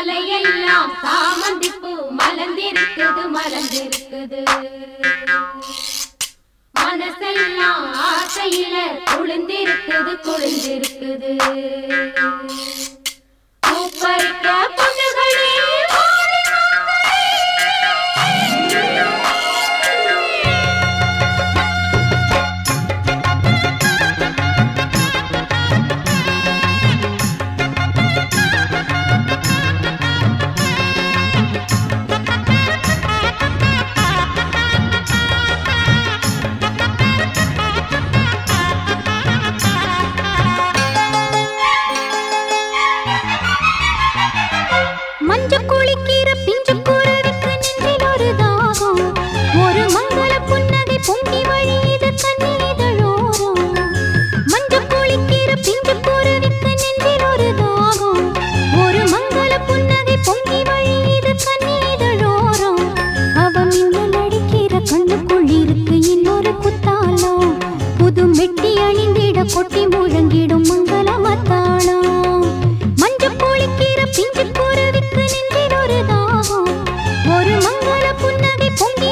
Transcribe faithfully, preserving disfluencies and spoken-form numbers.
மலையெல்லாம் சாமந்திப்பூ மலர்ந்திருக்குது மலர்ந்திருக்குது மனசெல்லாம் ஆசையில குளிர்ந்திருக்குது குளிர்ந்திருக்குது பூப்பறிக்க பொண்ணுகளே மஞ்ச குளிக்கிற பிஞ்சு குருவிக்கு நெஞ்சில் ஒரு தாகம் ஒரு மங்கள புன்னகை பொங்கி வழியுது கண்ணீதழோரம் மஞ்ச குளிக்கிற பிஞ்சு குருவிக்கு நெஞ்சில் ஒரு தாகம் ஒரு மங்கள புன்னகை பொங்கி வழியுது கண்ணீதழோரம் அவ மின்னல் அடிக்கிற கண்ணுக்குள் இருக்கு இன்னொரு குத்தாலம் புது மெட்டி அணிந்திட கொட்டி முழங்கிடும் மங்கள மத்தாளம் மஞ்ச குளிக்கிற பிஞ்சு குருவிக்கு நெஞ்சில் ஒரு தாகம் ஒரு மங்கள புன்னகை பொங்கி